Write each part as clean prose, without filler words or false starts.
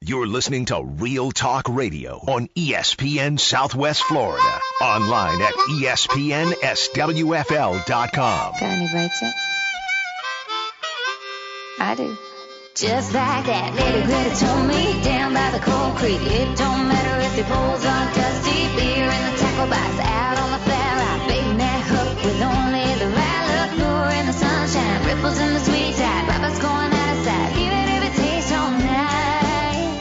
You're listening to Real Talk Radio on ESPN Southwest Florida. Online at ESPNSWFL.com. Got any bites yet? I do. Just like that lady Greta told me down by the Cold Creek. It don't matter if the bowls are dusty. Beer in the tackle box out on the flat rock. Baiting that hook with only the right look. Lure in the sunshine, ripples in the sweet tide. Robert's going out of sight, even if it takes all night.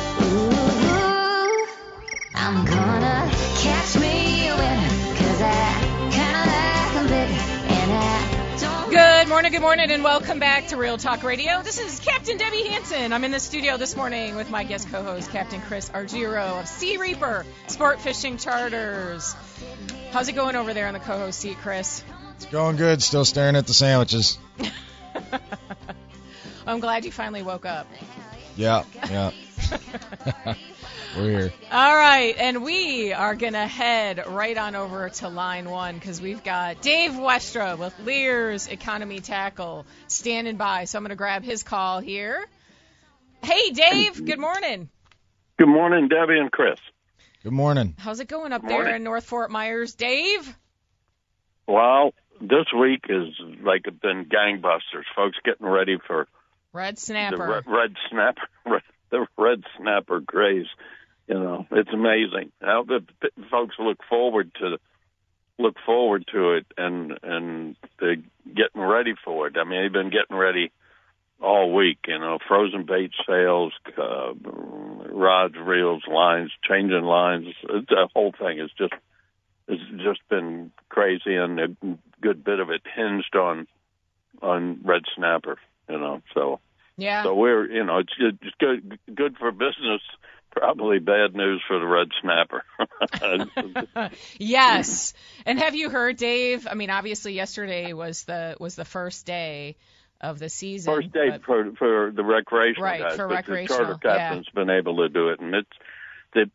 Ooh, I'm gonna catch me a winner, 'cause I kinda like 'em bitter, and I don't. Good morning, and welcome back to Real Talk Radio. This is Captain Debbie Hansen. I'm in the studio this morning with my guest co-host, Captain Chris Argiro of Sea Reaper Sport Fishing Charters. How's it going over there on the co-host seat, Chris? It's going good. Still staring at the sandwiches. I'm glad you finally woke up. Yeah. We're here. All right, and we are going to head right on over to line one because we've got Dave Westra with Lear's Economy Tackle standing by. So I'm going to grab his call here. Hey, Dave, good morning. Good morning, Debbie and Chris. Good morning. How's it going up there in North Fort Myers, Dave? Well, this week has been gangbusters. Folks getting ready for Red Snapper. The red snapper craze. You know, it's amazing. Now the folks look forward to it and they're getting ready for it. I mean, they've been getting ready all week. You know, frozen bait sales, rods, reels, lines, changing lines. The whole thing is just been crazy, and a good bit of it hinged on red snapper. You know, so yeah. So we're, you know, it's good for business. Probably bad news for the red snapper. Yes. And have you heard, Dave? I mean, obviously yesterday was the first day of the season. First day for the recreational right, guys, for but recreational, the charter captain's been able to do it, and it's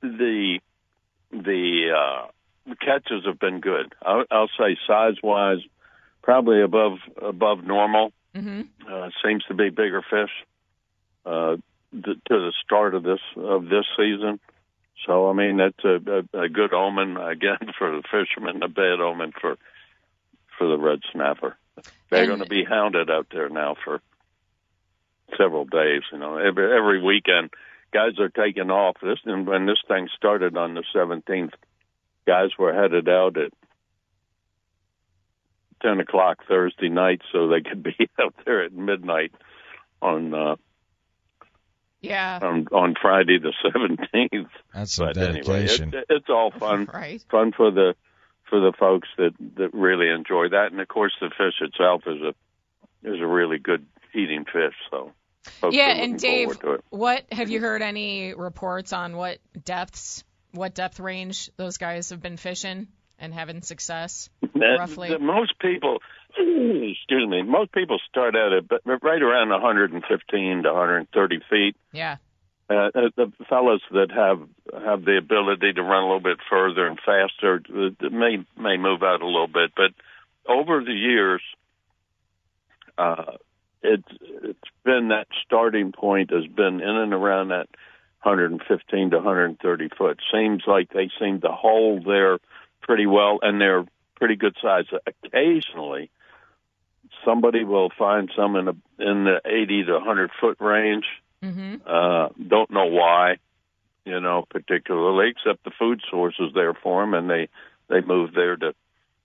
the catches have been good. I'll say size-wise, probably above normal. Mm-hmm. Seems to be bigger fish. To the start of this season. So, I mean, that's a good omen, again, for the fishermen, a bad omen for the red snapper. They're going to be hounded out there now for several days. You know, every weekend, guys are taking off. When this thing started on the 17th, guys were headed out at 10 o'clock Thursday night so they could be out there at midnight on Friday the 17th. That's some but dedication. Anyway, it's all fun. Right. Fun for the folks that really enjoy that, and of course the fish itself is a really good eating fish. So folks are looking and Dave, forward to it. what have you heard any reports on what depth range those guys have been fishing and having success roughly? Most people start out at right around 115 to 130 feet. Yeah. The fellows that have the ability to run a little bit further and faster may move out a little bit, but over the years, it's been that starting point has been in and around that 115 to 130 foot. Seems like they seem to hold there pretty well, and they're pretty good size. Occasionally, somebody will find some in the 80 to 100 foot range. Mm-hmm. Don't know why, you know, particularly, except the food source is there for them, and they move there to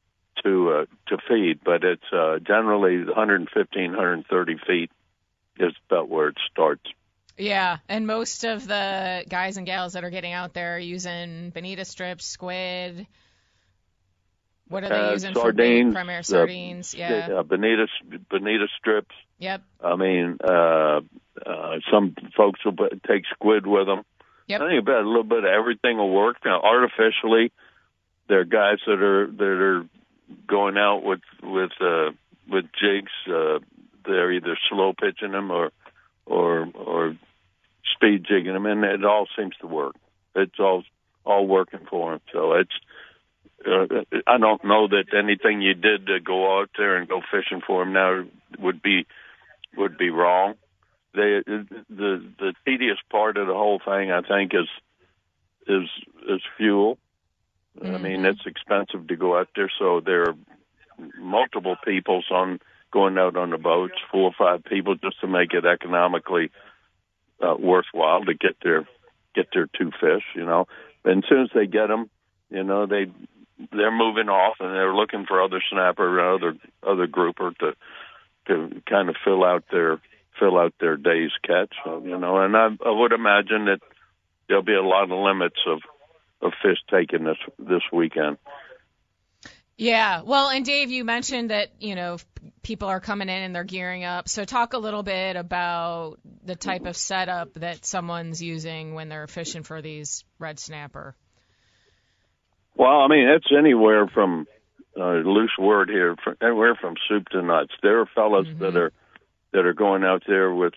feed. But it's generally 115, 130 feet is about where it starts. Yeah, and most of the guys and gals that are getting out there are using bonita strips, squid. What are they using sardines, for primary sardines? Bonita strips. Yep. I mean, some folks will take squid with them. Yep. I think about a little bit of everything will work. Now, artificially, there are guys that are going out with jigs. They're either slow pitching them or speed jigging them, and it all seems to work. It's all working for them. So it's. I don't know that anything you did to go out there and go fishing for them now would be wrong. the tedious part of the whole thing, I think, is fuel. Mm-hmm. I mean, it's expensive to go out there, so there are multiple people going out on the boats, 4 or 5 people, just to make it economically worthwhile to get their 2 fish. And as soon as they get them, they're moving off and they're looking for other snapper or other grouper to kind of fill out their day's catch. And I would imagine that there'll be a lot of limits of fish taken this weekend. Yeah. Well, and Dave, you mentioned that, people are coming in and they're gearing up. So talk a little bit about the type of setup that someone's using when they're fishing for these red snapper. Well, I mean, it's anywhere from loose word here, anywhere from soup to nuts. There are fellas Mm-hmm. that are going out there with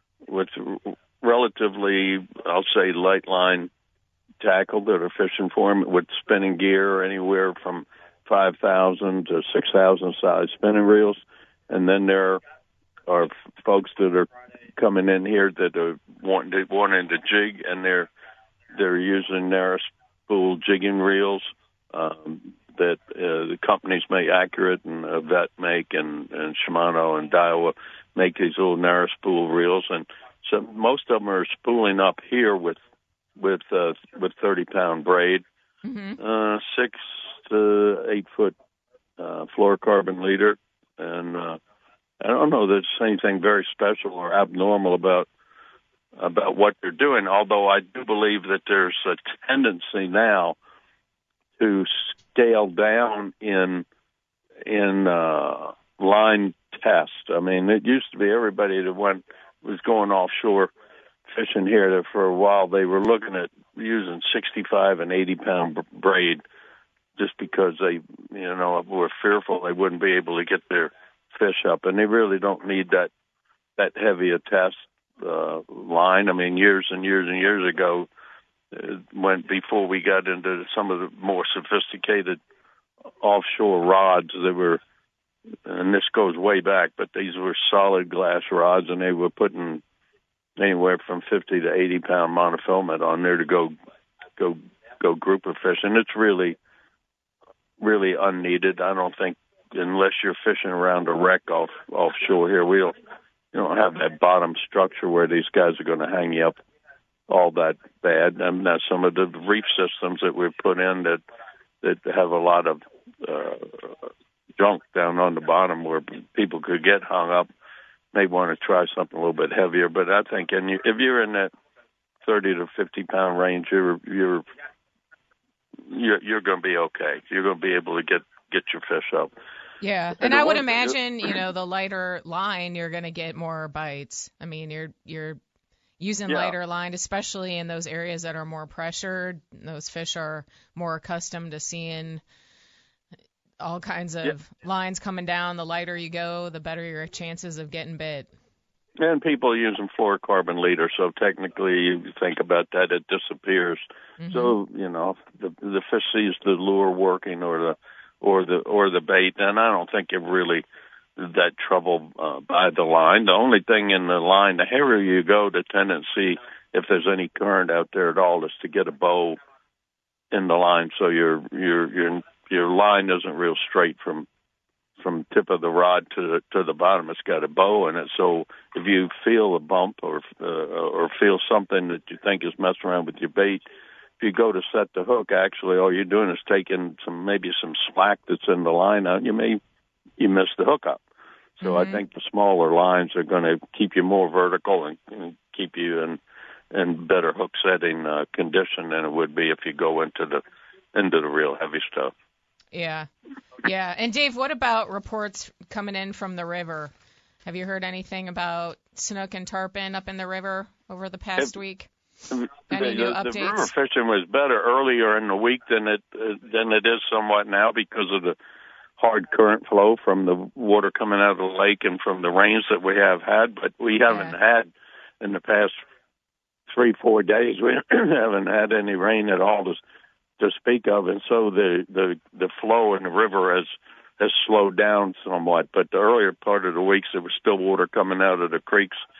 relatively, I'll say, light line tackle that are fishing for them with spinning gear, anywhere from 5,000 to 6,000 size spinning reels. And then there are folks that are coming in here that are wanting to jig, and they're using narrow spool jigging reels that the companies make, Accurate and Vet make, and Shimano and Daiwa make these little narrow spool reels. And so most of them are spooling up here with 30-pound braid, 6 to 8 foot fluorocarbon leader, and I don't know that there's anything very special or abnormal about what they're doing. Although I do believe that there's a tendency now to scale down in line test. I mean, it used to be everybody that was going offshore fishing here that for a while they were looking at using 65 and 80-pound braid just because they, were fearful they wouldn't be able to get their fish up, and they really don't need that heavy a test line. I mean, years and years and years ago, before we got into some of the more sophisticated offshore rods, they were, and this goes way back, but these were solid glass rods, and they were putting anywhere from 50 to 80-pound monofilament on there to go grouper fish, and it's really, really unneeded. I don't think, unless you're fishing around a wreck offshore here, you don't have that bottom structure where these guys are going to hang you up all that bad. And that's some of the reef systems that we've put in that have a lot of junk down on the bottom where people could get hung up. May want to try something a little bit heavier, but I think if you're in that 30 to 50-pound range, you're going to be okay. You're going to be able to get your fish up. Yeah, and I would imagine, the lighter line, you're going to get more bites. I mean, you're using lighter line, especially in those areas that are more pressured. Those fish are more accustomed to seeing all kinds of lines coming down. The lighter you go, the better your chances of getting bit. And people are using fluorocarbon leader, so technically you think about that, it disappears. Mm-hmm. So, the fish sees the lure working or the bait, and I don't think it really that trouble by the line. The only thing in the line, the heavier you go, the tendency, if there's any current out there at all, is to get a bow in the line, so your line isn't real straight from tip of the rod to the bottom. It's got a bow in it, so if you feel a bump or feel something that you think is messing around with your bait, if you go to set the hook, actually all you're doing is taking maybe some slack that's in the line out. You miss the hook up. So I think the smaller lines are going to keep you more vertical and keep you in better hook setting condition than it would be if you go into the real heavy stuff. Yeah. And Dave, what about reports coming in from the river? Have you heard anything about snook and tarpon up in the river over the past week? Any new updates? The river fishing was better earlier in the week than it is somewhat now because of the hard current flow from the water coming out of the lake and from the rains that we have had. But we haven't had in the past 3-4 days. We haven't had any rain at all to speak of, and so the flow in the river has slowed down somewhat. But the earlier part of the weeks, there was still water coming out of the creeks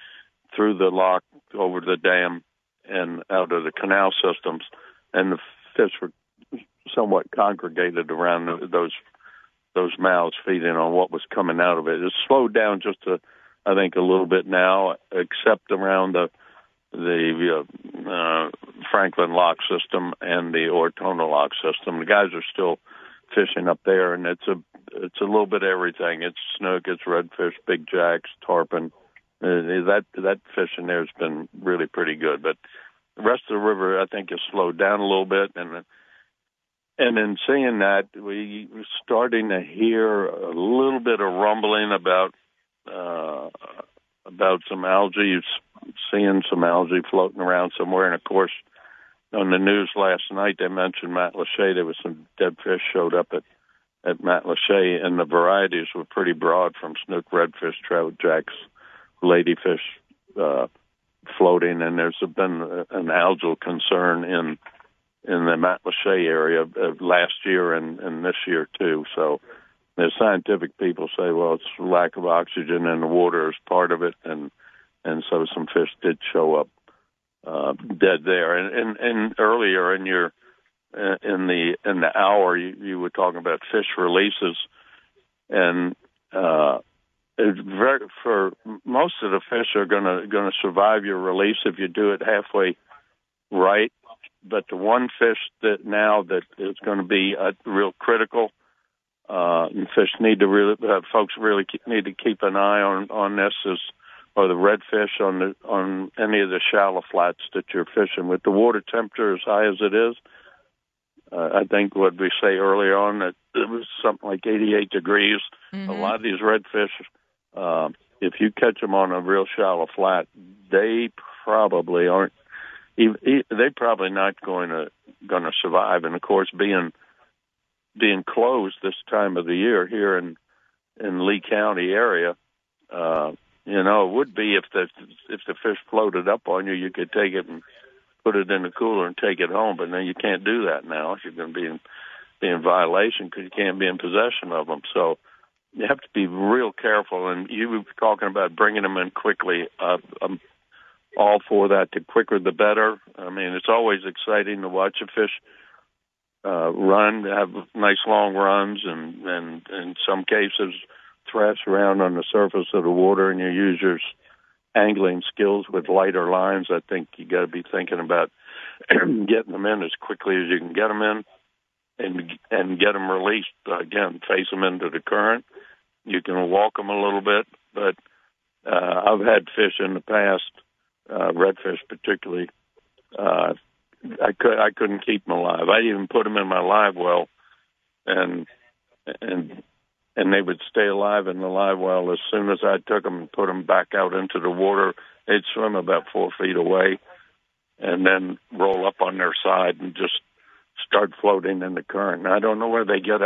through the lock, over the dam, and out of the canal systems, and the fish were somewhat congregated around those mouths, feeding on what was coming out of it. It's slowed down just I think a little bit now, except around the Franklin lock system and the Ortona lock system. The guys are still fishing up there, and it's a little bit of everything. It's snook, it's redfish, big jacks, tarpon. That fishing there has been really pretty good. But the rest of the river, I think, has slowed down a little bit, and in seeing that, we're starting to hear a little bit of rumbling about some algae, seeing some algae floating around somewhere. And, of course, on the news last night, they mentioned Matlacha. There was some dead fish showed up at Matlacha, and the varieties were pretty broad, from snook, redfish, trout, jacks, ladyfish floating. And there's been an algal concern in the Matlacha area last year and this year, too. So the scientific people say, well, it's lack of oxygen in the water is part of it, and so some fish did show up dead there. And earlier in the hour, you were talking about fish releases, and for most of the fish are going to survive your release if you do it halfway right. But the one fish that is going to be real critical, and folks really need to keep an eye on this are the redfish on any of the shallow flats that you're fishing with. The water temperature as high as it is, I think what we say earlier on that it was something like 88 degrees. Mm-hmm. A lot of these redfish, if you catch them on a real shallow flat, they probably aren't. They're probably not going to survive. And of course, being closed this time of the year here in Lee County area, it would be if the fish floated up on you, you could take it and put it in the cooler and take it home. But then you can't do that now. You're going to be in violation because you can't be in possession of them. So you have to be real careful. And you were talking about bringing them in quickly. I'm all for that. The quicker the better. I mean, it's always exciting to watch a fish run, have nice long runs, and in some cases thrash around on the surface of the water, and you use your angling skills with lighter lines. I think you got to be thinking about getting them in as quickly as you can get them in, and get them released. Again, face them into the current. You can walk them a little bit, but I've had fish in the past, redfish particularly. I couldn't keep them alive. I even put them in my live well, and they would stay alive in the live well. As soon as I took them and put them back out into the water, they'd swim about 4 feet away, and then roll up on their side and just start floating in the current. And I don't know where they get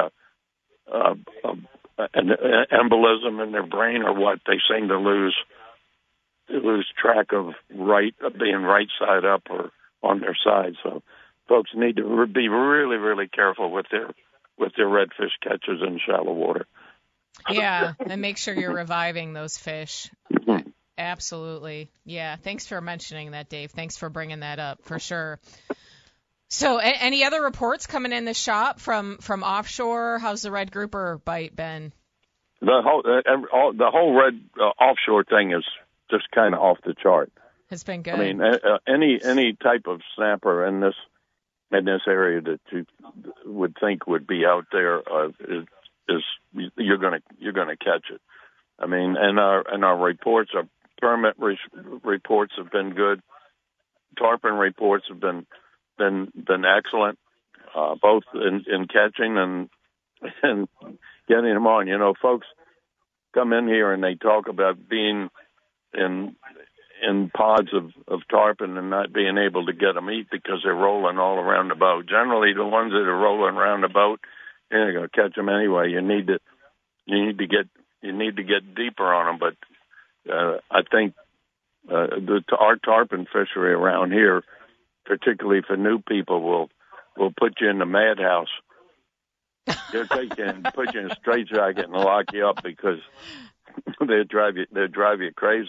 an embolism in their brain or what. They seem to lose track of being right side up or on their side. So folks need to be really, really careful with their redfish catches in shallow water. Yeah, and make sure you're reviving those fish. Mm-hmm. Absolutely. Yeah, thanks for mentioning that, Dave. Thanks for bringing that up, for sure. So any other reports coming in the shop from offshore? How's the red grouper bite been? The whole red offshore thing is just kind of off the chart. It's been good. I mean, any type of snapper in this area that you would think would be out there is you're gonna catch it. I mean, and our reports, our permit reports have been good. Tarpon reports have been excellent, both in catching and getting them on. You know, folks come in here and they talk about being in pods of tarpon and not being able to get them eat because they're rolling all around the boat. Generally, the ones that are rolling around the boat, you're going to catch them anyway. You need to get deeper on them. But I think our tarpon fishery around here, particularly for new people, will put you in the madhouse. They'll take you and put you in a straitjacket and lock you up because they drive you crazy.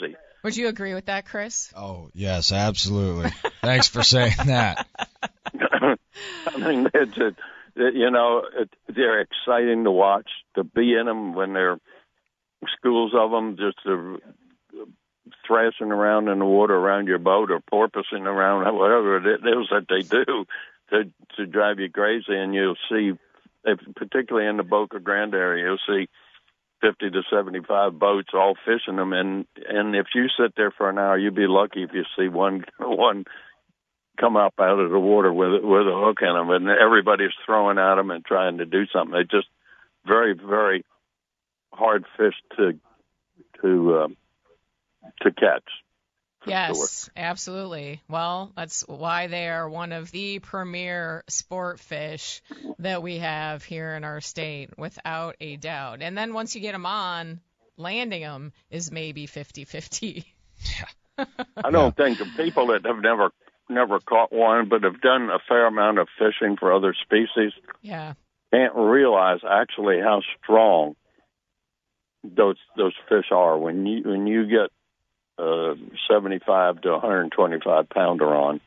Would you agree with that, Chris? Oh, yes, absolutely. Thanks for saying that. I mean, they're exciting to watch, to be in them when they're schools of them, just thrashing around in the water around your boat or porpoising around, whatever it is that they do to drive you crazy. And you'll see, particularly in the Boca Grande area, you'll see 50 to 75 boats all fishing them. And if you sit there for an hour, you'd be lucky if you see one come up out of the water with a hook in them, and everybody's throwing at them and trying to do something. They're just very, very hard fish to catch. Yes, absolutely. Well, that's why they are one of the premier sport fish that we have here in our state, without a doubt. And then once you get them on, landing them is maybe 50-50. Yeah. I don't think the people that have never caught one but have done a fair amount of fishing for other species can't realize actually how strong those fish are. When you get 75 to 125 pounder on,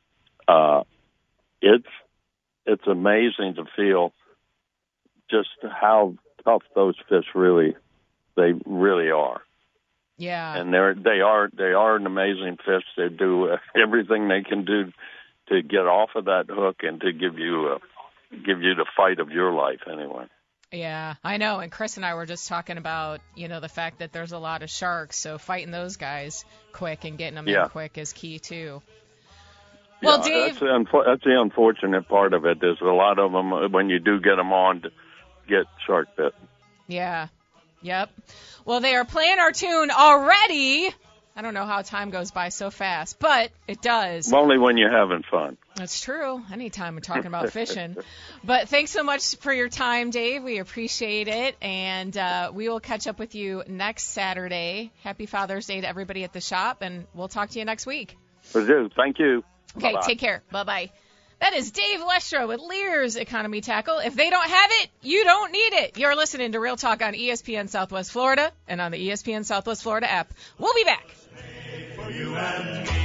it's amazing to feel just how tough those fish really are. Yeah. And they are an amazing fish. They do everything they can do to get off of that hook and to give you the fight of your life anyway. Yeah, I know. And Chris and I were just talking about, the fact that there's a lot of sharks, so fighting those guys quick and getting them in quick is key too. Well, Dave, that's the unfortunate part of it. Is a lot of them, when you do get them on, get shark bit. Yeah. Yep. Well, they are playing our tune already. I don't know how time goes by so fast, but it does. Only when you're having fun. That's true. Anytime we're talking about fishing. But thanks so much for your time, Dave. We appreciate it. And we will catch up with you next Saturday. Happy Father's Day to everybody at the shop, and we'll talk to you next week. Will do. Thank you. Okay, Bye-bye. Take care. Bye-bye. That is Dave Westra with Lear's Economy Tackle. If they don't have it, you don't need it. You're listening to Real Talk on ESPN Southwest Florida and on the ESPN Southwest Florida app. We'll be back. For you and me,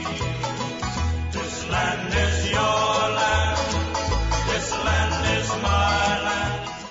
this land is your land. This land is my land.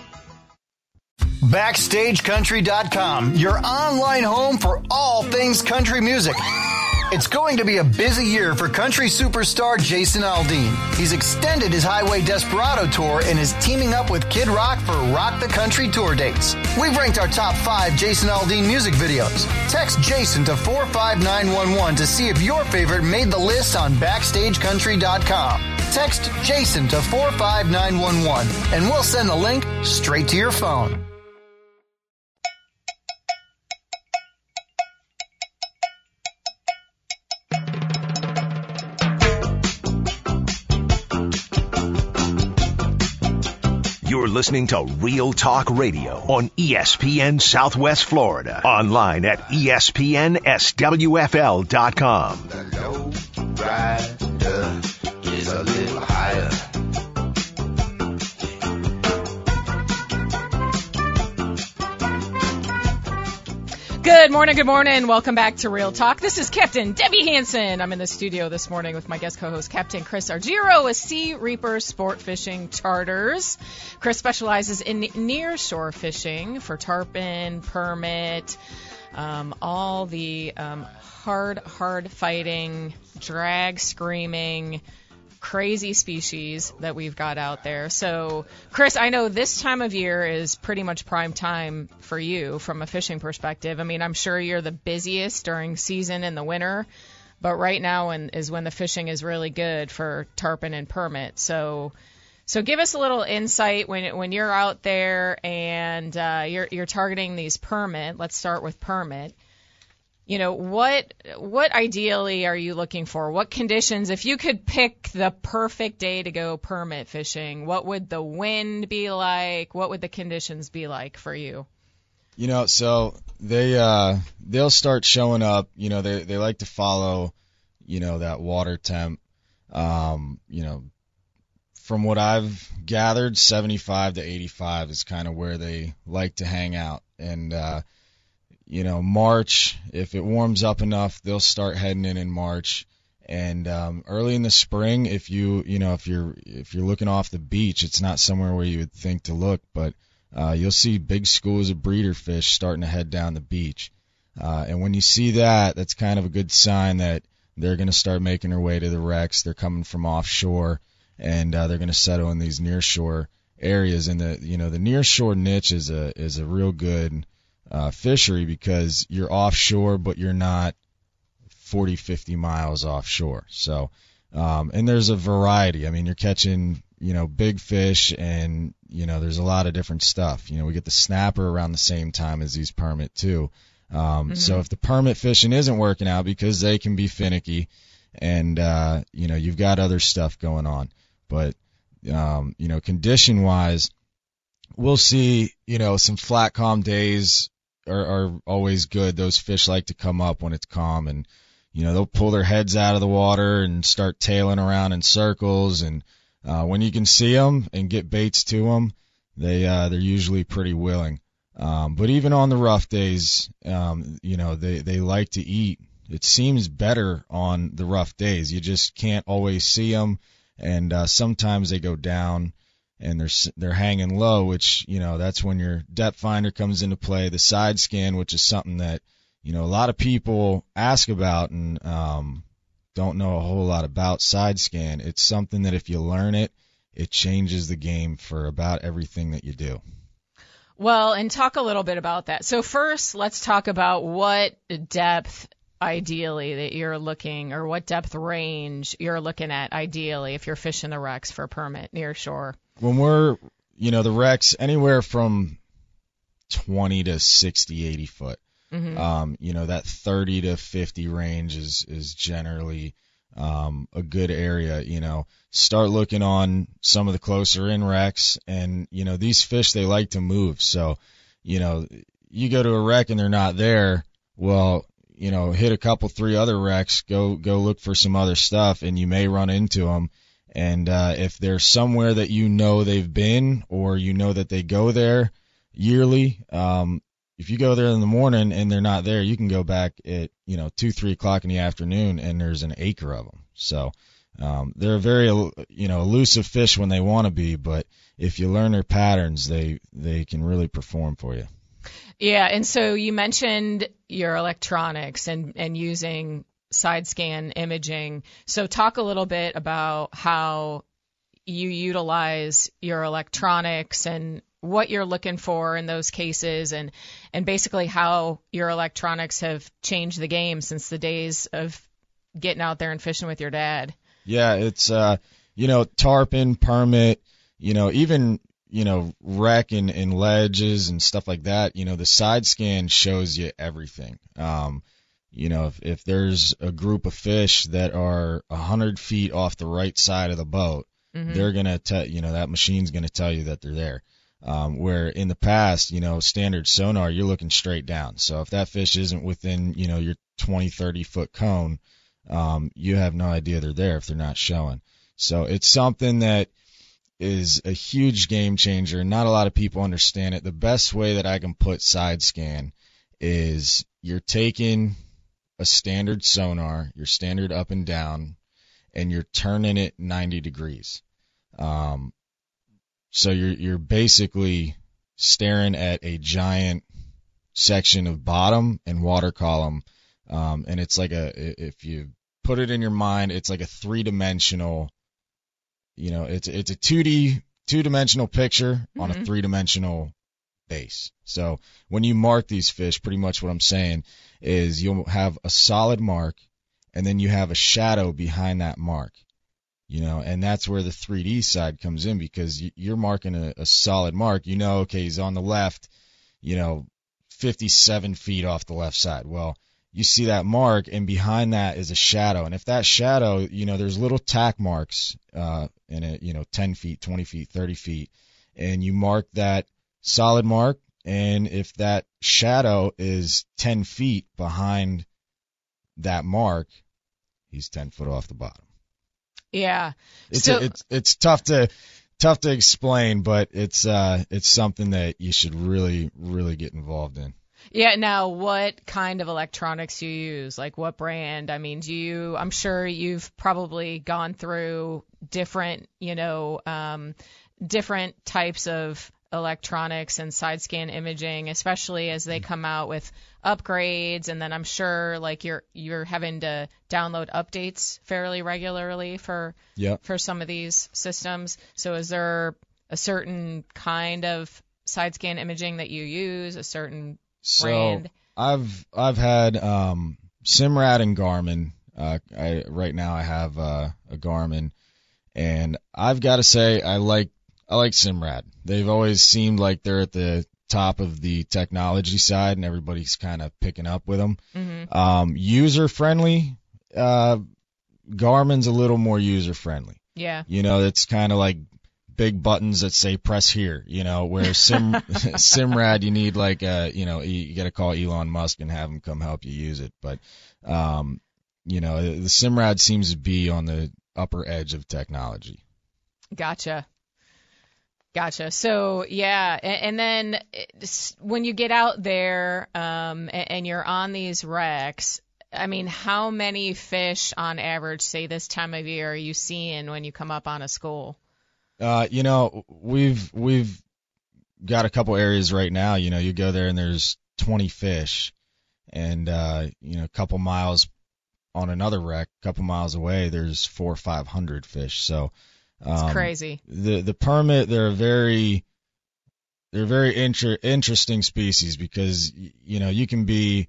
BackstageCountry.com, your online home for all things country music. It's going to be a busy year for country superstar Jason Aldean. He's extended his Highway Desperado tour and is teaming up with Kid Rock for Rock the Country tour dates. We've ranked our top 5 Jason Aldean music videos. Text Jason to 45911 to see if your favorite made the list on BackstageCountry.com. Text Jason to 45911 and we'll send the link straight to your phone. You're listening to Real Talk Radio on ESPN Southwest Florida. Online at ESPNSWFL.com. The low rider is a little higher. Good morning. Welcome back to Real Talk. This is Captain Debbie Hansen. I'm in the studio this morning with my guest co-host, Captain Chris Argiro with Sea Reaper Sport Fishing Charters. Chris specializes in near-shore fishing for tarpon, permit, all the hard-fighting, drag-screaming, crazy species that we've got out there. So, Chris, I know this time of year is pretty much prime time for you from a fishing perspective. I mean, I'm sure you're the busiest during season in the winter, but right now is when the fishing is really good for tarpon and permit. So give us a little insight when you're out there and you're targeting these permit. Let's start with permit. What ideally are you looking for? What conditions, if you could pick the perfect day to go permit fishing, what would the wind be like? What would the conditions be like for you? So they'll start showing up. They like to follow, that water temp. From what I've gathered, 75 to 85 is kind of where they like to hang out. And, March, if it warms up enough, they'll start heading in March. And early in the spring, if you're looking off the beach, it's not somewhere where you would think to look, but you'll see big schools of breeder fish starting to head down the beach. And when you see that, that's kind of a good sign that they're going to start making their way to the wrecks. They're coming from offshore, and they're going to settle in these nearshore areas. And the nearshore niche is a real good fishery because you're offshore, but you're not 40, 50 miles offshore. So, and there's a variety. I mean, you're catching, big fish, and, there's a lot of different stuff. We get the snapper around the same time as these permit too. So if the permit fishing isn't working out, because they can be finicky, and, you've got other stuff going on. But, condition wise, we'll see, some flat, calm days are always good. Those fish like to come up when it's calm, and, they'll pull their heads out of the water and start tailing around in circles. And when you can see them and get baits to them, they're usually pretty willing. But even on the rough days, they like to eat. It seems better on the rough days. You just can't always see them, and sometimes they go down and they're hanging low, which, that's when your depth finder comes into play. The side scan, which is something that, a lot of people ask about and don't know a whole lot about side scan. It's something that if you learn it, it changes the game for about everything that you do. Well, and talk a little bit about that. So first, let's talk about what depth ideally that you're looking, or what depth range you're looking at ideally if you're fishing the wrecks for a permit near shore. When we're, the wrecks anywhere from 20 to 60, 80 foot. That 30 to 50 range is generally a good area. Start looking on some of the closer in wrecks, and these fish, they like to move. So you go to a wreck and they're not there, well, hit a couple, 3 other wrecks, go look for some other stuff, and you may run into them. And if they're somewhere that they've been, or that they go there yearly, if you go there in the morning and they're not there, you can go back at 2, 3 o'clock in the afternoon, and there's an acre of them. So they're a very elusive fish when they want to be, but if you learn their patterns, they can really perform for you. Yeah, and so you mentioned your electronics and using side scan imaging. So talk a little bit about how you utilize your electronics and what you're looking for in those cases, and basically how your electronics have changed the game since the days of getting out there and fishing with your dad. Yeah, it's tarpon, permit, even wreck and ledges and stuff like that. The side scan shows you everything. If there's a group of fish that are 100 feet off the right side of the boat, they're gonna that machine's gonna tell you that they're there. Where in the past, standard sonar, you're looking straight down. So if that fish isn't within, your 20, 30 foot cone, you have no idea they're there if they're not showing. So it's something that is a huge game changer. Not a lot of people understand it. The best way that I can put side scan is you're taking a standard sonar, your standard up and down, and you're turning it 90 degrees. So you're basically staring at a giant section of bottom and water column, and it's like if you put it in your mind, it's like a 3-dimensional, it's a 2-dimensional picture on a 3-dimensional base. So when you mark these fish, pretty much what I'm saying is you'll have a solid mark, and then you have a shadow behind that mark. And that's where the 3D side comes in, because you're marking a solid mark. Okay, he's on the left, 57 feet off the left side. Well, you see that mark, and behind that is a shadow. And if that shadow, there's little tack marks in it, 10 feet, 20 feet, 30 feet, and you mark that solid mark, and if that shadow is 10 feet behind that mark, he's 10 foot off the bottom. Yeah. It's tough to explain, but it's something that you should really, really get involved in. Yeah, now what kind of electronics do you use? Like what brand? I mean, I'm sure you've probably gone through different, different types of electronics and side scan imaging, especially as they come out with upgrades, and then I'm sure like you're having to download updates fairly regularly for some of these systems. So is there a certain kind of side scan imaging that you use, a certain brand? I've had Simrad and Garmin. Right now I have a Garmin, and I've got to say I like Simrad. They've always seemed like they're at the top of the technology side, and everybody's kind of picking up with them. Mm-hmm. User friendly, Garmin's a little more user friendly. Yeah. It's kind of like big buttons that say press here, where Simrad, you need like, you got to call Elon Musk and have him come help you use it. But, the Simrad seems to be on the upper edge of technology. Gotcha. So, yeah, and then when you get out there and you're on these wrecks, I mean, how many fish on average, say this time of year, are you seeing when you come up on a school? We've got a couple areas right now. You go there and there's 20 fish, and a couple miles on another wreck, a couple miles away, there's 400 or 500 fish. So it's crazy. The permit, they're very interesting species because you can be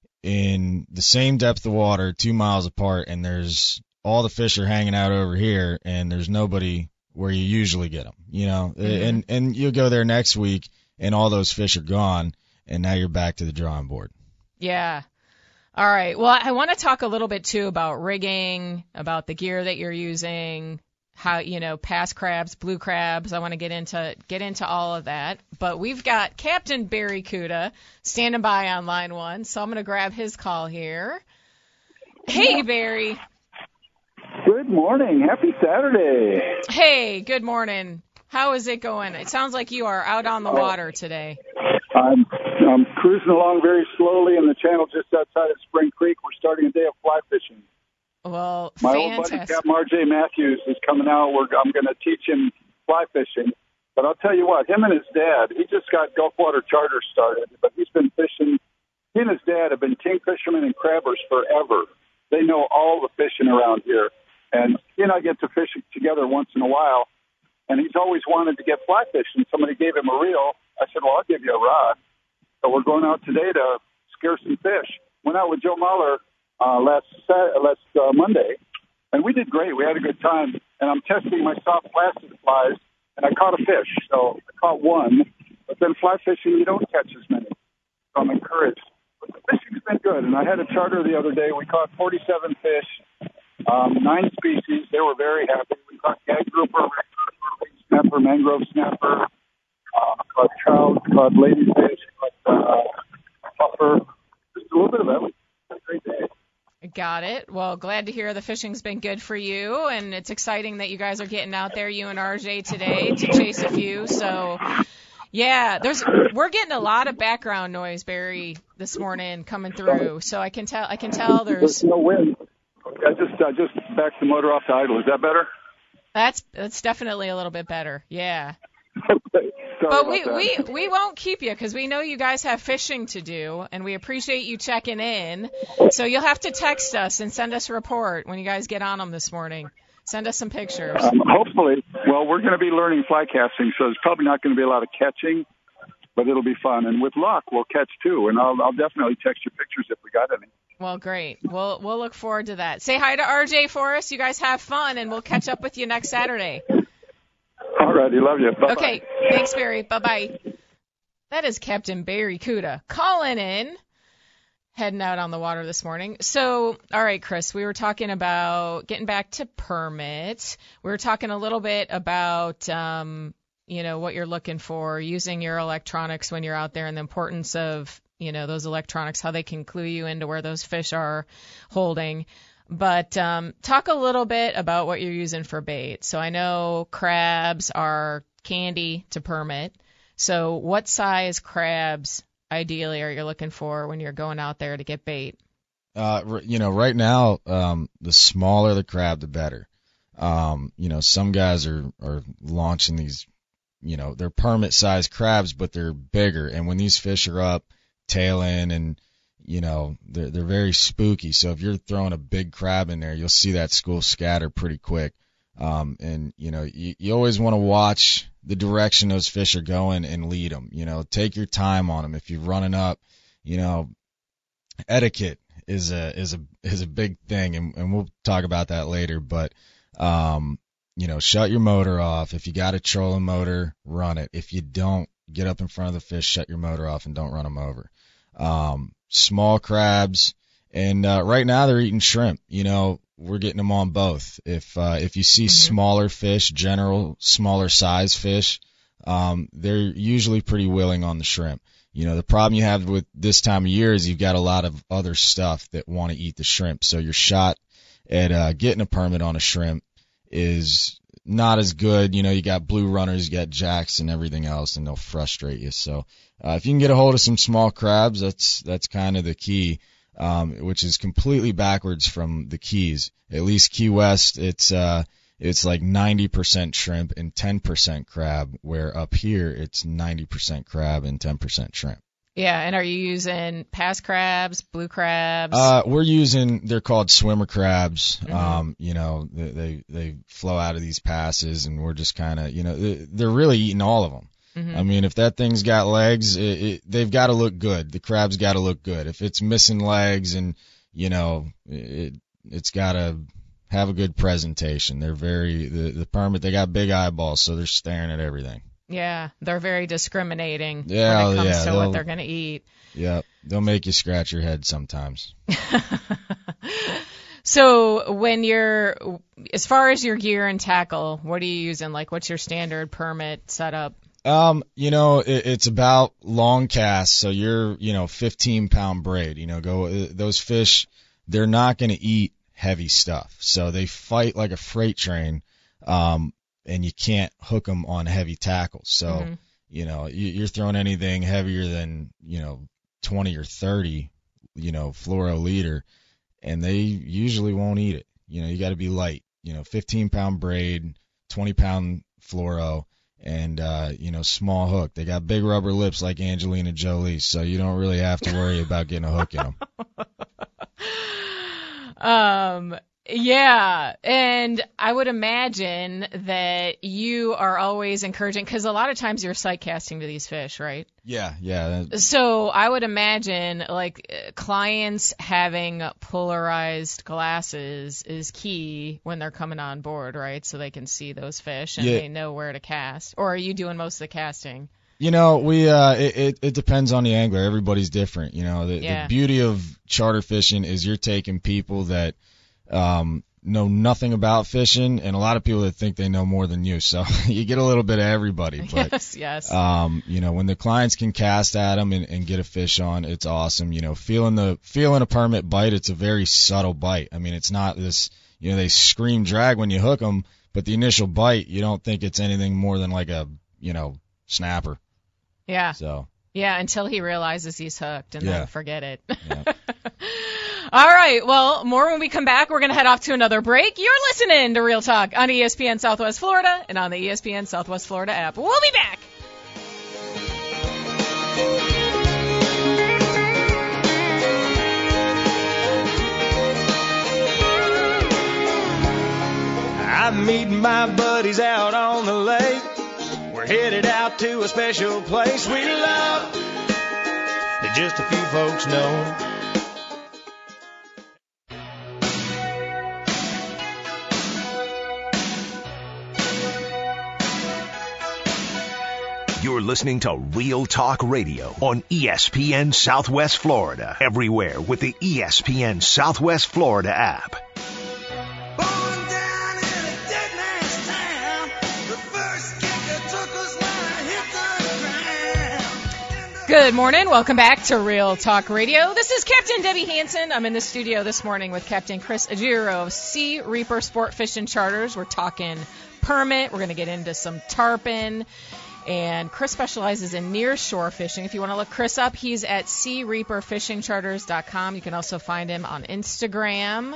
in the same depth of water 2 miles apart, and there's all the fish are hanging out over here, and there's nobody where you usually get them, mm-hmm. and you'll go there next week and all those fish are gone, and now you're back to the drawing board. Yeah. All right. Well, I want to talk a little bit too about rigging, about the gear that you're using, how, past crabs, blue crabs. I want to get into all of that. But we've got Captain Barry Kuda standing by on line one, so I'm going to grab his call here. Hey, Barry. Good morning. Happy Saturday. Hey, good morning. How is it going? It sounds like you are out on the water today. I'm cruising along very slowly in the channel just outside of Spring Creek. We're starting a day of fly fishing. Well, my fantastic. old buddy Captain R.J. Matthews is coming out. I'm going to teach him fly fishing. But I'll tell you what, him and his dad, he just got Gulf Water Charter started, but he's been fishing. He and his dad have been king fishermen and crabbers forever. They know all the fishing around here. And he and I get to fish together once in a while, and he's always wanted to get fly fishing. Somebody gave him a reel. I said, well, I'll give you a rod. So we're going out today to scare some fish. Went out with Joe Mahler last Monday, and we did great. We had a good time, and I'm testing my soft plastic flies, and I caught a fish. So I caught one, but then fly fishing, you don't catch as many. So I'm encouraged. But the fishing's been good, and I had a charter the other day. We caught 47 fish. 9 species. They were very happy. We caught gag grouper, snapper, mangrove snapper, caught trout, caught ladyfish, caught puffer. Just a little bit of everything. Great day. Got it. Well, glad to hear the fishing's been good for you, and it's exciting that you guys are getting out there, you and RJ, today to chase a few. So, yeah, we're getting a lot of background noise, Barry, this morning coming through. So I can tell there's no wind. I just backed the motor off the idle. Is that better? That's definitely a little bit better. Yeah. But we won't keep you because we know you guys have fishing to do, and we appreciate you checking in. So you'll have to text us and send us a report when you guys get on them this morning. Send us some pictures. Hopefully. Well, we're going to be learning fly casting, so there's probably not going to be a lot of catching, but it'll be fun. And with luck, we'll catch too. And I'll definitely text you pictures if we got any. Well, great. We'll look forward to that. Say hi to RJ for us. You guys have fun, and we'll catch up with you next Saturday. All righty. Love you. Bye-bye. Okay. Thanks, Barry. Bye-bye. That is Captain Barry Kuda calling in, heading out on the water this morning. So, all right, Chris, we were talking about getting back to permit. We were talking a little bit about, what you're looking for, using your electronics when you're out there, and the importance of those electronics, how they can clue you into where those fish are holding. But talk a little bit about what you're using for bait. So I know crabs are candy to permit. So what size crabs ideally are you looking for when you're going out there to get bait? Right now, the smaller the crab, the better. Some guys are launching these, they're permit-sized crabs, but they're bigger. And when these fish are up, tail in, and, they're very spooky. So if you're throwing a big crab in there, you'll see that school scatter pretty quick. You always want to watch the direction those fish are going and lead them. Take your time on them. If you're running up, etiquette is a big thing, and we'll talk about that later. But shut your motor off. If you got a trolling motor, run it. If you don't, get up in front of the fish, shut your motor off, and don't run them over. Small crabs, and right now they're eating shrimp. We're getting them on both. If you see smaller fish, smaller size fish, they're usually pretty willing on the shrimp. The problem you have with this time of year is you've got a lot of other stuff that want to eat the shrimp. So your shot at getting a permit on a shrimp is not as good. You got blue runners, you got jacks and everything else, and they'll frustrate you. So if you can get a hold of some small crabs, that's kind of the key, which is completely backwards from the Keys. At least Key West, it's like 90% shrimp and 10% crab, where up here it's 90% crab and 10% shrimp. Yeah, and are you using pass crabs, blue crabs? They're called swimmer crabs. They flow out of these passes, and we're just kind of, they're really eating all of them. I mean, if that thing's got legs, they've got to look good. The crab's got to look good. If it's missing legs and, it's got to have a good presentation. They're the permit, they got big eyeballs, so they're staring at everything. Yeah, they're very discriminating when it comes to what they're going to eat. Yeah, they'll make you scratch your head sometimes. So when as far as your gear and tackle, what are you using? Like, what's your standard permit setup? It's about long casts, so you're, 15-pound braid. Those fish, they're not going to eat heavy stuff, so they fight like a freight train. And you can't hook them on heavy tackles. So, you're throwing anything heavier than, 20 or 30, fluoro leader, and they usually won't eat it. You got to be light, 15-pound braid, 20-pound fluoro, and, small hook. They got big rubber lips like Angelina Jolie, so you don't really have to worry about getting a hook in them. Yeah, and I would imagine that you are always encouraging, because a lot of times you're sight casting to these fish, right? Yeah. So I would imagine, like, clients having polarized glasses is key when they're coming on board, right? So they can see those fish and they know where to cast. Or are you doing most of the casting? It depends on the angler. Everybody's different. The beauty of charter fishing is you're taking people that know nothing about fishing, and a lot of people that think they know more than you. So you get a little bit of everybody. But, yes. When the clients can cast at them and get a fish on, it's awesome. Feeling a permit bite, it's a very subtle bite. I mean, it's not this, they scream drag when you hook them, but the initial bite, you don't think it's anything more than like a, snapper. Yeah. So. Yeah, until he realizes he's hooked, and then forget it. Yeah. All right, well, more when we come back. We're going to head off to another break. You're listening to Real Talk on ESPN Southwest Florida and on the ESPN Southwest Florida app. We'll be back. I'm meeting my buddies out on the lake. We're headed out to a special place we love that just a few folks know. You're listening to Real Talk Radio on ESPN Southwest Florida. Everywhere with the ESPN Southwest Florida app. Good morning. Welcome back to Real Talk Radio. This is Captain Debbie Hansen. I'm in the studio this morning with Captain Chris Agiro of Sea Reaper Sport Fishing Charters. We're talking permit. We're going to get into some tarpon. And Chris specializes in near-shore fishing. If you want to look Chris up, he's at SeaReaperFishingCharters.com. You can also find him on Instagram.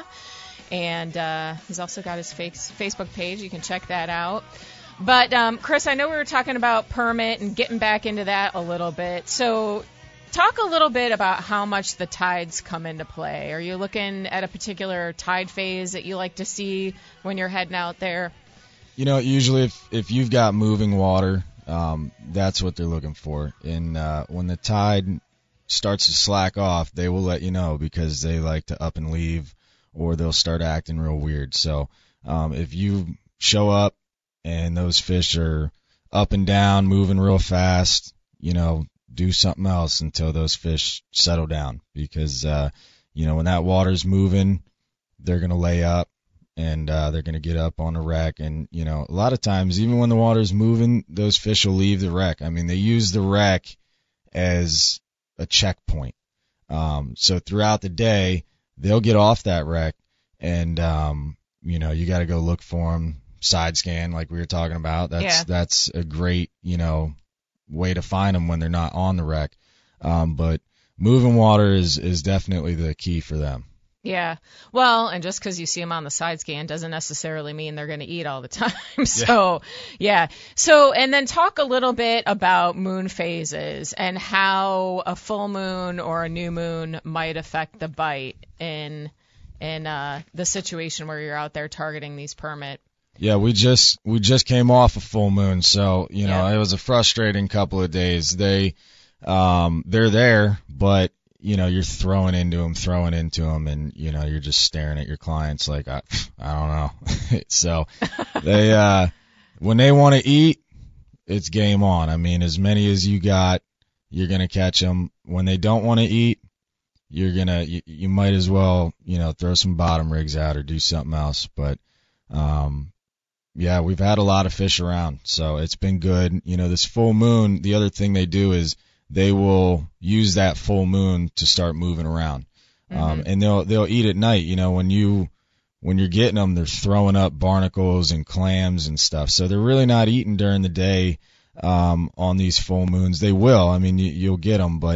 And he's also got his Facebook page. You can check that out. But, Chris, I know we were talking about permit and getting back into that a little bit. So talk a little bit about how much the tides come into play. Are you looking at a particular tide phase that you like to see when you're heading out there? You know, usually if you've got moving water, that's what they're looking for. And when the tide starts to slack off, they will let you know because they like to up and leave or they'll start acting real weird. So if you show up and those fish are up and down, moving real fast, you know, do something else until those fish settle down because, you know, when that water's moving, they're going to lay up and they're going to get up on the wreck. And, you know, a lot of times, even when the water's moving, those fish will leave the wreck. I mean, they use the wreck as a checkpoint. So throughout the day, they'll get off that wreck and, you know, you got to go look for them. Side scan like we were talking about. That's a great, you know, way to find them when they're not on the wreck. But moving water is definitely the key for them. Yeah. Well, and just because you see them on the side scan doesn't necessarily mean they're going to eat all the time. So, yeah. So, and then talk a little bit about moon phases and how a full moon or a new moon might affect the bite in the situation where you're out there targeting these permit. Yeah, we just came off a full moon, so you know it was a frustrating couple of days. They're there, but you know you're throwing into them, and you know you're just staring at your clients like I don't know. So they when they want to eat, it's game on. I mean, as many as you got, you're gonna catch them. When they don't want to eat, you might as well throw some bottom rigs out or do something else, but. Yeah, we've had a lot of fish around, so it's been good. You know, this full moon, the other thing they do is they will use that full moon to start moving around. And they'll eat at night. You know, when you're getting them, they're throwing up barnacles and clams and stuff. So they're really not eating during the day on these full moons. They will. I mean, you'll get them, but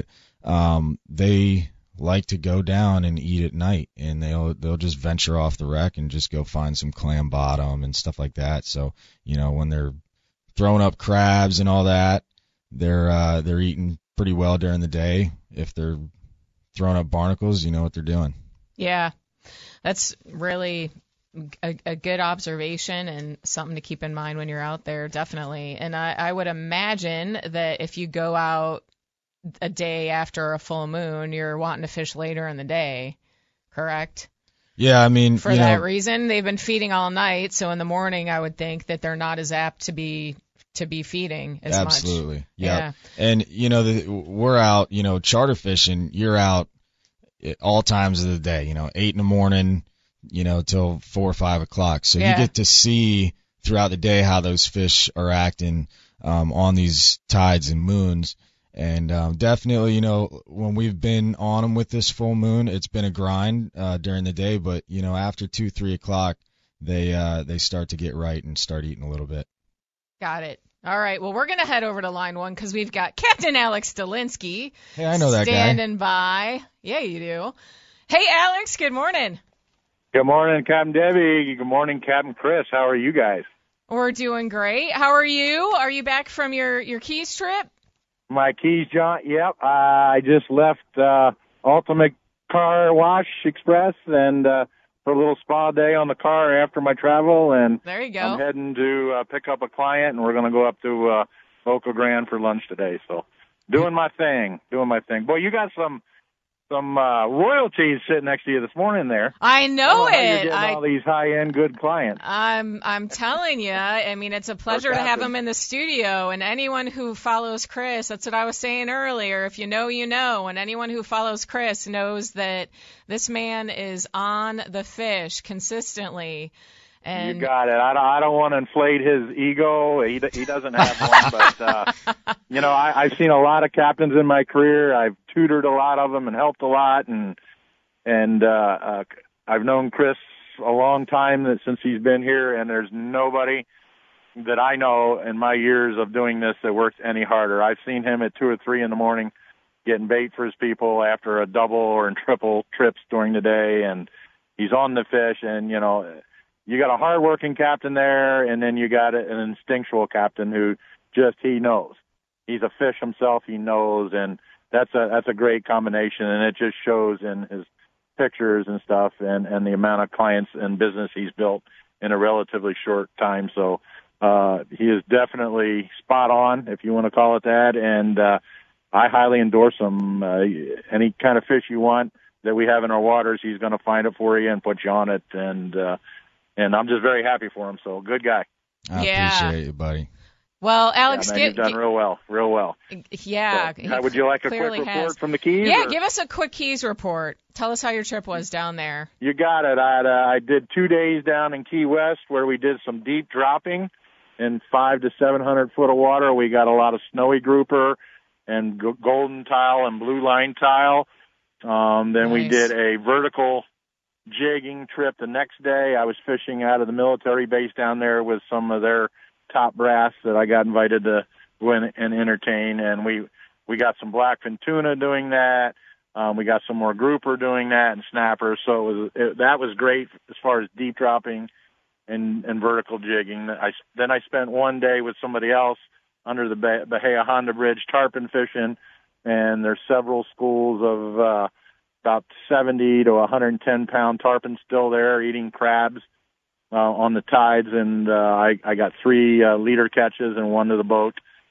they like to go down and eat at night, and they'll just venture off the wreck and just go find some clam bottom and stuff like that. So, you know, when they're throwing up crabs and all that, they're eating pretty well during the day. If they're throwing up barnacles, you know what they're doing. Yeah, that's really a good observation and something to keep in mind when you're out there, definitely. And I would imagine that if you go out a day after a full moon, you're wanting to fish later in the day, correct? Yeah, I mean, for that reason, they've been feeding all night, so in the morning, I would think that they're not as apt to be feeding as much. Absolutely, yeah. And we're out, charter fishing. You're out at all times of the day. 8 in the morning, till 4 or 5 o'clock. So you get to see throughout the day how those fish are acting on these tides and moons. And definitely, when we've been on them with this full moon, it's been a grind during the day. But, after 2, 3 o'clock, they start to get right and start eating a little bit. Got it. All right. Well, we're going to head over to line 1 because we've got Captain Alex Dolinsky. Hey, I know that guy. Standing by. Yeah, you do. Hey, Alex, good morning. Good morning, Captain Debbie. Good morning, Captain Chris. How are you guys? We're doing great. How are you? Are you back from your Keys trip? My Keys, John. Yep. I just left Ultimate Car Wash Express and for a little spa day on the car after my travel. And there you go. I'm heading to pick up a client, and we're going to go up to Boca Grande for lunch today. So doing my thing. Boy, you got some royalties sitting next to you this morning there. I know it. You're getting all these high-end good clients. I'm telling you. I mean, it's a pleasure to have him in the studio. And anyone who follows Chris, that's what I was saying earlier. If you know, you know. And anyone who follows Chris knows that this man is on the fish consistently. And you got it. I don't want to inflate his ego. He doesn't have one, but I've seen a lot of captains in my career. I've tutored a lot of them and helped a lot, and I've known Chris a long time since he's been here. And there's nobody that I know in my years of doing this that works any harder. I've seen him at 2 or 3 in the morning getting bait for his people after a double or triple trips during the day, and he's on the fish. And, you know, you got a hard-working captain there, and then you got an instinctual captain who just, he knows. He's a fish himself, he knows, and that's a great combination, and it just shows in his pictures and stuff and the amount of clients and business he's built in a relatively short time. So he is definitely spot on, if you want to call it that, and I highly endorse him. Any kind of fish you want that we have in our waters, he's going to find it for you and put you on it, and I'm just very happy for him. So good guy. I appreciate you, buddy. Well, Alex, you've done real well. Yeah. So, would you like a quick report from the Keys? Yeah, give us a quick Keys report. Tell us how your trip was down there. You got it. I did 2 days down in Key West where we did some deep dropping in 500 to 700 foot of water. We got a lot of snowy grouper and golden tile and blue line tile. Then we did a vertical jigging trip the next day. I was fishing out of the military base down there with some of their top brass that I got invited to go in and entertain, and we got some blackfin tuna doing that. We got some more grouper doing that and snappers. So that was great as far as deep dropping and vertical jigging. Then I spent 1 day with somebody else under the Bahia Honda Bridge tarpon fishing, and there's several schools of about 70 to 110 pound tarpon still there eating crabs on the tides, and I got 3 leader catches and 1 to the boat,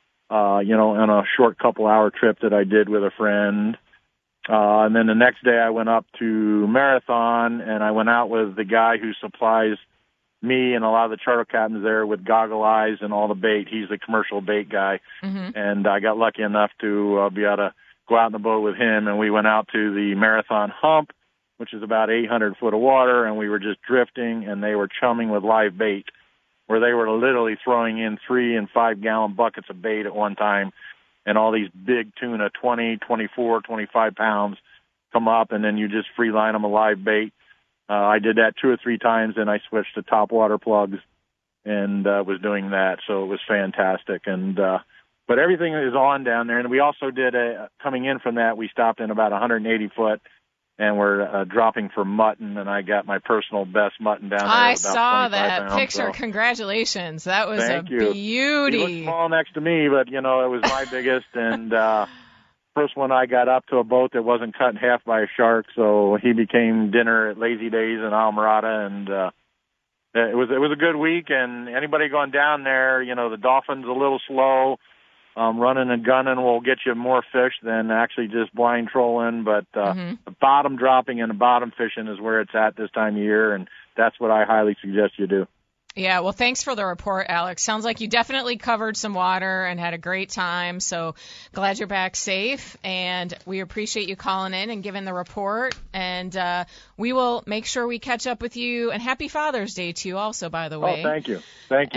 on a short couple-hour trip that I did with a friend. And then the next day I went up to Marathon, and I went out with the guy who supplies me and a lot of the charter captains there with goggle eyes and all the bait. He's the commercial bait guy, and I got lucky enough to be able to go out in the boat with him, and we went out to the Marathon hump, which is about 800 foot of water, and we were just drifting, and they were chumming with live bait, where they were literally throwing in 3 and 5 gallon buckets of bait at one time, and all these big tuna, 20, 24, 25 pounds, come up, and then you just free line them with live bait. I did that 2 or 3 times, and I switched to top water plugs and was doing that, so it was fantastic. And but everything is on down there, and we also did coming in from that, we stopped in about 180 foot, and we're dropping for mutton, and I got my personal best mutton down there. I saw that pounds, picture. So. Congratulations. That was Thank a you. beauty. He looked small next to me, but, it was my biggest, and first one I got up to a boat that wasn't cut in half by a shark, so he became dinner at Lazy Days in Almirada, and it was a good week, and anybody going down there, the Dolphin's a little slow. Running and gunning will get you more fish than actually just blind trolling, but the bottom dropping and the bottom fishing is where it's at this time of year, and that's what I highly suggest you do. Yeah, well, thanks for the report, Alex. Sounds like you definitely covered some water and had a great time, so glad you're back safe, and we appreciate you calling in and giving the report, and we will make sure we catch up with you, and happy Father's Day to you also, by the way. Oh, thank you.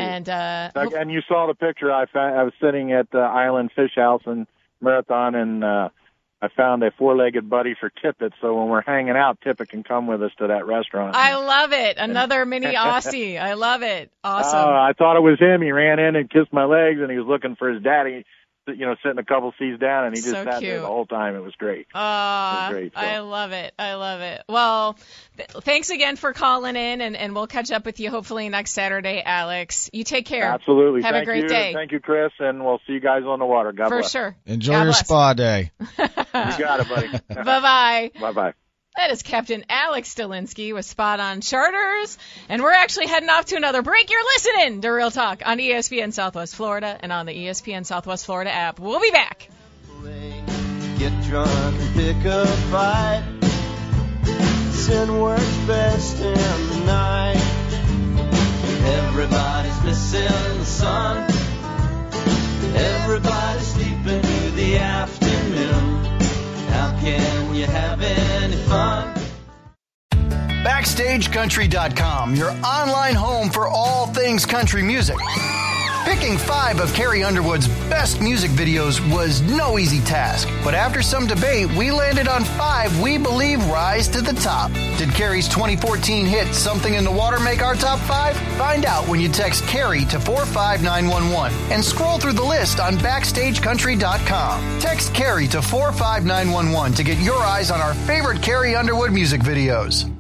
And you saw the picture. I was sitting at the Island Fish House in Marathon, and I found a 4-legged buddy for Tippett, so when we're hanging out, Tippett can come with us to that restaurant. I love it. Another mini Aussie. I love it. Awesome. I thought it was him. He ran in and kissed my legs, and he was looking for his daddy, sitting a couple seats down, and he just sat there the whole time. It was great. It was great. So. I love it. Well, thanks again for calling in, and we'll catch up with you hopefully next Saturday, Alex. You take care. Absolutely. Have a great day. Thank you, Chris, and we'll see you guys on the water. God bless. For sure. Enjoy your spa day. You got it, buddy. Bye-bye. Bye-bye. That is Captain Alex Stilinski with Spot On Charters, and we're actually heading off to another break. You're listening to Real Talk on ESPN Southwest Florida and on the ESPN Southwest Florida app. We'll be back. Get drunk and pick a fight. Sin works best in the night. Everybody's missing the sun. Everybody's sleeping through the afternoon. How can you have any fun? BackstageCountry.com, your online home for all things country music. Picking 5 of Carrie Underwood's best music videos was no easy task, but after some debate, we landed on 5 we believe rise to the top. Did Carrie's 2014 hit Something in the Water make our top 5? Find out when you text Carrie to 45911 and scroll through the list on BackstageCountry.com. Text Carrie to 45911 to get your eyes on our favorite Carrie Underwood music videos.